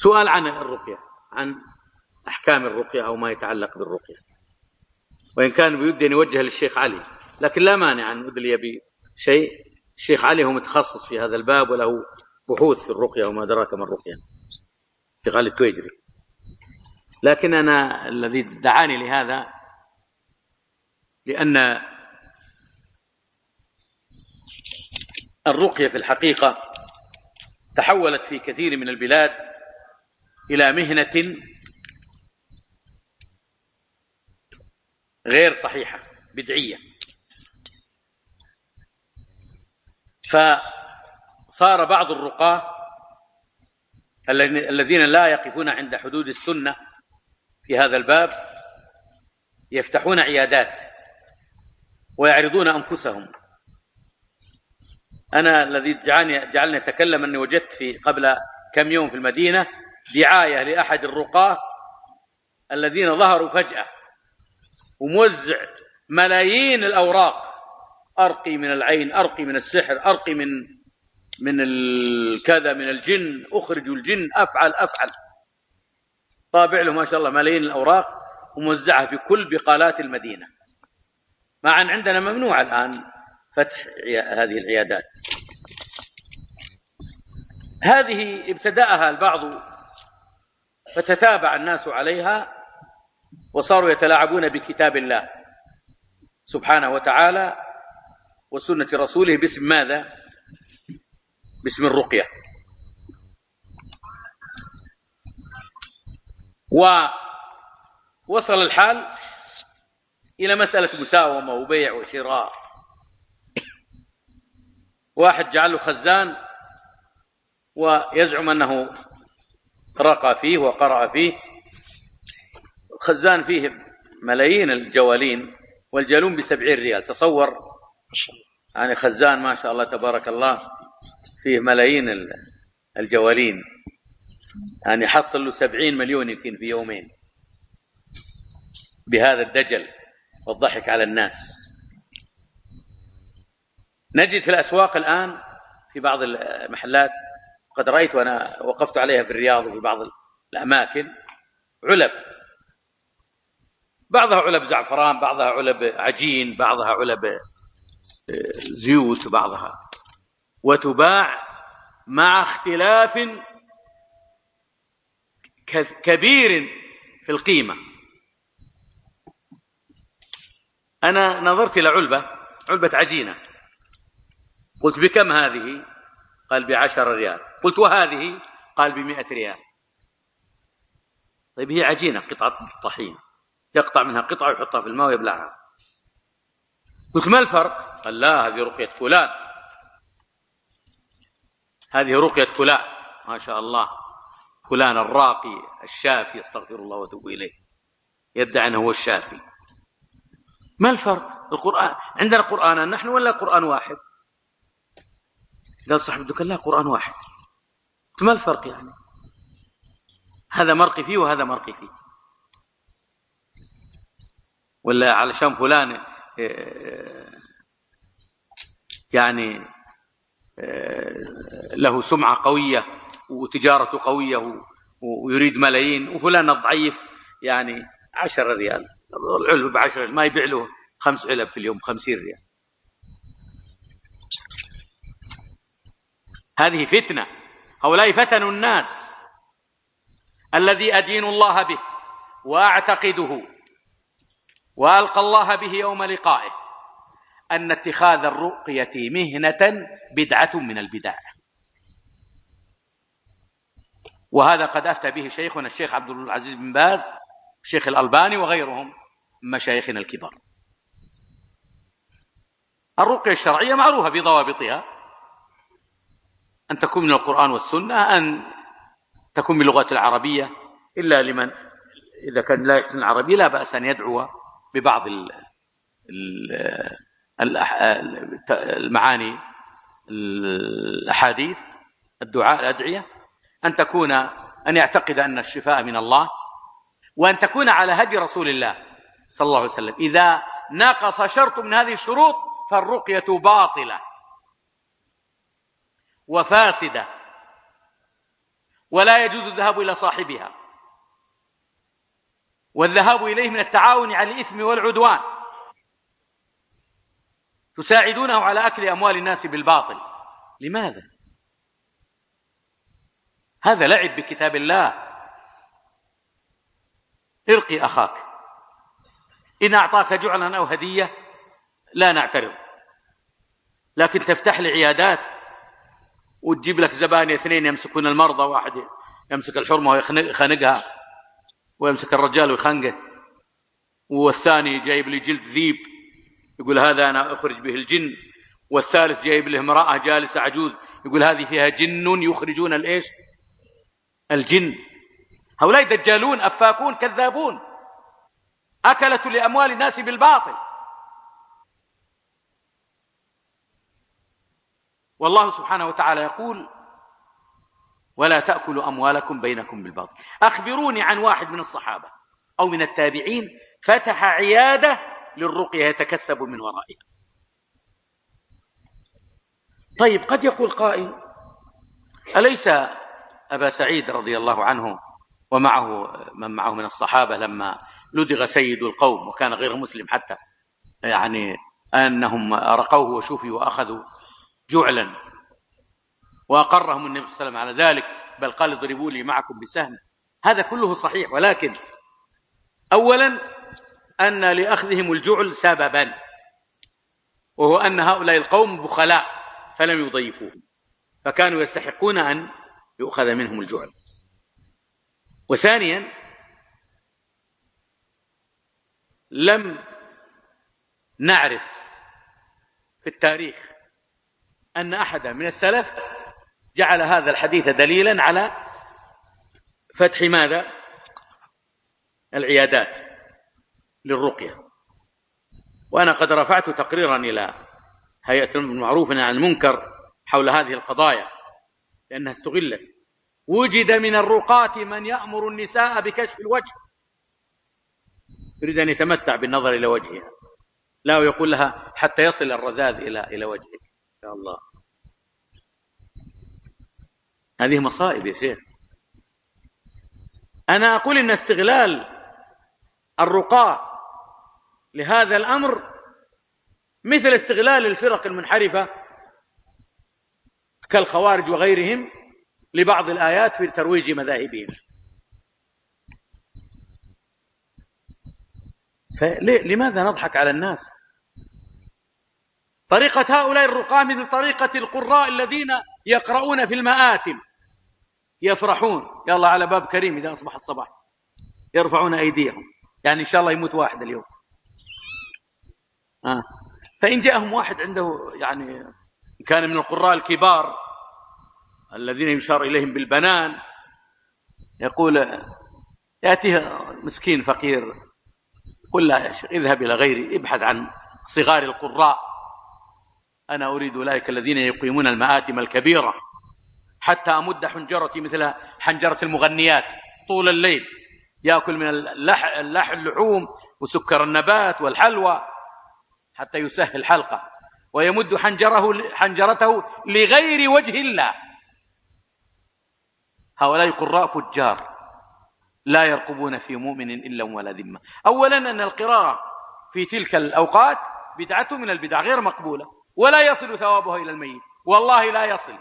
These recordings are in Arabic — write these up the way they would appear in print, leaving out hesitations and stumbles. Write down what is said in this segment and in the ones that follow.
سؤال عن الرقية، عن أحكام الرقية أو ما يتعلق بالرقية، وإن كان بيودي أن يوجه للشيخ علي، لكن لا مانع أن أدلي بشيء. الشيخ علي هو متخصص في هذا الباب وله بحوث في الرقية وما أدراك ما الرقية، الشيخ علي التويجري. لكن أنا الذي دعاني لهذا لأن الرقية في الحقيقة تحولت في كثير من البلاد إلى مهنة غير صحيحة، بدعية. فصار بعض الرقاة الذين لا يقفون عند حدود السنة في هذا الباب يفتحون عيادات ويعرضون أنفسهم. أنا الذي جعلني أتكلم أني وجدت في قبل كم يوم في المدينة دعاية لأحد الرقاة الذين ظهروا فجأة وموزع ملايين الأوراق، أرقي من العين، أرقي من السحر، أرقي من الكذا، من الجن، أخرج الجن، أفعل طابع له ما شاء الله ملايين الأوراق وموزعها في كل بقالات المدينة، مع أن عندنا ممنوع الآن فتح هذه العيادات. هذه ابتدأها البعض فتتابع الناس عليها وصاروا يتلاعبون بكتاب الله سبحانه وتعالى وسنة رسوله باسم ماذا؟ باسم الرقية. ووصل الحال إلى مسألة مساومة وبيع وشراء. واحد جعله خزان ويزعم أنه رقى فيه وقرأ فيه، خزان فيه ملايين الجوالين والجالون ب70 ريال. تصور يعني خزان ما شاء الله تبارك الله فيه ملايين الجوالين، يعني حصل له 70 مليون يمكن في يومين بهذا الدجل والضحك على الناس. نجد في الأسواق الآن في بعض المحلات، قد رأيت وأنا وقفت عليها في الرياض وفي بعض الأماكن، علب، بعضها علب زعفران، بعضها علب عجين، بعضها علب زيوت، بعضها، وتباع مع اختلاف كبير في القيمة. أنا نظرت إلى علبة عجينة، قلت بكم هذه؟ قال ب10 ريال. قلت وهذه؟ قال ب100 ريال. طيب هي عجينة، قطعة طحين، يقطع منها قطعة ويحطها في الماء ويبلعها. قلت ما الفرق؟ قال لا، هذه رقية فلان، هذه رقية فلان ما شاء الله، فلان الراقي الشافي، استغفر الله واتوب إليه، يدعي أنه هو الشافي. ما الفرق؟ القرآن عندنا قرآن نحن ولا قرآن واحد؟ قال صاحب الدكان لا، قرآن واحد. قلت ما الفرق يعني؟ هذا مرقي فيه وهذا مرقي فيه، ولا علشان فلان يعني له سمعة قوية وتجارته قوية ويريد ملايين، وفلان الضعيف يعني 10 ريال العلبة ب10 ما يبيع له 5 علب في اليوم 50 ريال. هذه فتنة، هؤلاء فتنوا الناس. الذي أدين الله به وأعتقده وألقى الله به يوم لقائه أن اتخاذ الرقية مهنة بدعة من البدع، وهذا قد أفتى به شيخنا الشيخ عبد العزيز بن باز، الشيخ الألباني وغيرهم من مشايخنا الكبار. الرقية الشرعية معروفة بضوابطها، أن تكون من القرآن والسنة، أن تكون باللغة العربية، إلا لمن إذا كان لا يحسن العربية لا بأس أن يدعو ببعض المعاني الأحاديث، الدعاء، الأدعية، أن يعتقد أن الشفاء من الله، وأن تكون على هدي رسول الله صلى الله عليه وسلم. إذا ناقص شرط من هذه الشروط فالرقية باطلة وفاسدة. ولا يجوز الذهاب إلى صاحبها، والذهاب إليه من التعاون على الإثم والعدوان، تساعدونه على أكل أموال الناس بالباطل. لماذا؟ هذا لعب بكتاب الله. ارقي أخاك، إن أعطاك جعلا أو هدية لا نعترض، لكن تفتح لي عيادات وتجيب لك زبائن 2 يمسكون المرضى، واحد يمسك الحرمة ويخنقها ويمسك الرجال ويخنقه، والثاني جايب لي جلد ذيب يقول هذا أنا أخرج به الجن، والثالث جايب له امرأة جالسة عجوز يقول هذه فيها جن يخرجون الإيش؟ الجن. هؤلاء دجالون أفاكون كذابون، أكلة لأموال الناس بالباطل. والله سبحانه وتعالى يقول ولا تأكلوا أموالكم بينكم بالباطل. أخبروني عن واحد من الصحابة أو من التابعين فتح عيادة للرقية يتكسب من ورائها. طيب قد يقول قائل أليس أبا سعيد رضي الله عنه ومعه من معه من الصحابة لما لدغ سيد القوم وكان غير مسلم حتى، يعني أنهم رقوه وشفوا وأخذوا جعلا وأقرهم النبي صلى الله عليه وسلم على ذلك، بل قال اضربوا لي معكم بسهم. هذا كله صحيح، ولكن أولا أن لأخذهم الجعل سببا، وهو أن هؤلاء القوم بخلاء فلم يضيفوهم، فكانوا يستحقون أن يؤخذ منهم الجعل. وثانيا لم نعرف في التاريخ أن أحدا من السلف جعل هذا الحديث دليلا على فتح ماذا؟ العيادات للرقية. وأنا قد رفعت تقريرا إلى هيئة المعروف عن المنكر حول هذه القضايا لأنها استغلت. وجد من الرقاة من يأمر النساء بكشف الوجه، يريد أن يتمتع بالنظر إلى وجهها، لا ويقول لها حتى يصل الرذاذ إلى وجهك. يا الله، هذه مصائب يا شيخ. أنا أقول إن استغلال الرقاة لهذا الأمر مثل استغلال الفرق المنحرفة كالخوارج وغيرهم لبعض الآيات في ترويج مذاهبهم. لماذا نضحك على الناس؟ طريقة هؤلاء الرقاة مثل طريقة القراء الذين يقرؤون في المآتم، يفرحون يلا على باب كريم إذا أصبح الصباح، يرفعون أيديهم، يعني إن شاء الله يموت واحد اليوم. فإن جاءهم واحد عنده يعني كان من القراء الكبار الذين يشار إليهم بالبنان، يقول يأتيه مسكين فقير، قل لا يا شيخ اذهب إلى غيري، ابحث عن صغار القراء، أنا أريد أولئك الذين يقيمون المآتم الكبيرة حتى أمد حنجرتي مثل حنجرة المغنيات طول الليل، يأكل من اللحوم وسكر النبات والحلوى حتى يسهل حلقه، ويمد حنجرته لغير وجه الله. هؤلاء قراء فجار لا يرقبون في مؤمن إلا ولا ذمة. أولا أن القراءة في تلك الأوقات بدعة من البدع غير مقبولة، ولا يصل ثوابها إلى الميت، والله لا يصل.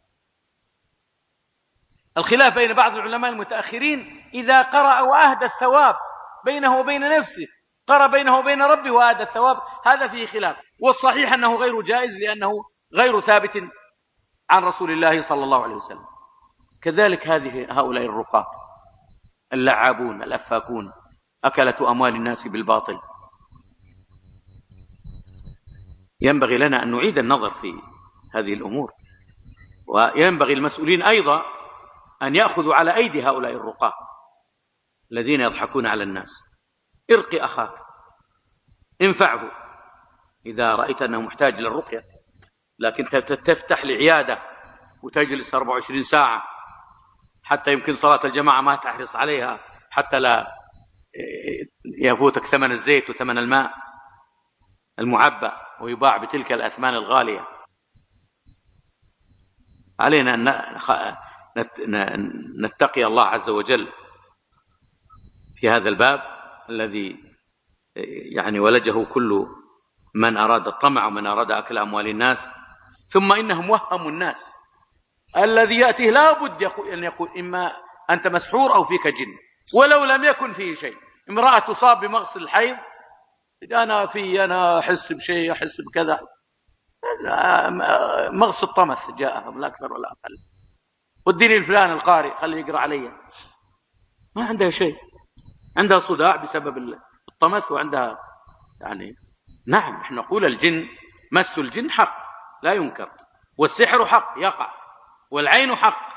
الخلاف بين بعض العلماء المتأخرين إذا قرأ وأهدى الثواب بينه وبين نفسه، قرأ بينه وبين ربه وأهدى الثواب، هذا فيه خلاف، والصحيح أنه غير جائز لأنه غير ثابت عن رسول الله صلى الله عليه وسلم. كذلك هؤلاء الرقاة اللعابون الأفاكون أكلة أموال الناس بالباطل. ينبغي لنا أن نعيد النظر في هذه الأمور، وينبغي المسؤولين أيضا أن يأخذوا على أيدي هؤلاء الرقاة الذين يضحكون على الناس. ارقي أخاك، انفعه إذا رأيت أنه محتاج للرقية، لكن تفتح لعيادة وتجلس 24 ساعة حتى يمكن صلاة الجماعة ما تحرص عليها حتى لا يفوتك ثمن الزيت وثمن الماء المعبأ ويباع بتلك الأثمان الغالية. علينا أن نتقي الله عز وجل في هذا الباب الذي يعني ولجه كل من أراد الطمع ومن أراد أكل أموال الناس. ثم إنهم وهموا الناس، الذي يأتيه لا بد أن يقول إما أنت مسحور أو فيك جن، ولو لم يكن فيه شيء. امرأة تصاب بمغص الحيض، أنا أحس بشيء، أحس بكذا، مغص الطمث جاءها لا أكثر ولا أقل، وديني الفلان القارئ خليه يقرأ علي، ما عندها شيء، عندها صداع بسبب الطمث وعندها يعني. نعم، نحن نقول الجن، مس الجن حق لا ينكر، والسحر حق يقع، والعين حق،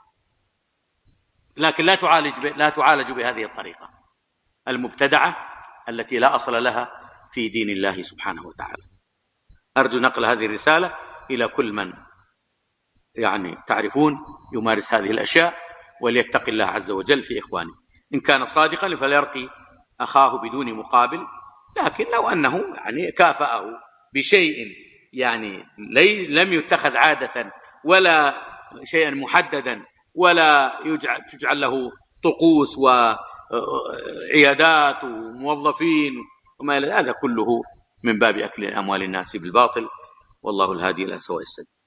لكن لا تعالج بهذه الطريقة المبتدعة التي لا أصل لها في دين الله سبحانه وتعالى. أرجو نقل هذه الرسالة إلى كل من يعني تعرفون يمارس هذه الأشياء، وليتقي الله عز وجل في إخوانه. إن كان صادقا فليرقي أخاه بدون مقابل، لكن لو أنه يعني كافأه بشيء يعني لم يتخذ عادة ولا شيئا محددا، ولا تجعل له طقوس وعيادات وموظفين وما إلى هذا كله من باب أكل أموال الناس بالباطل، والله الهادي إلى سواء السبيل.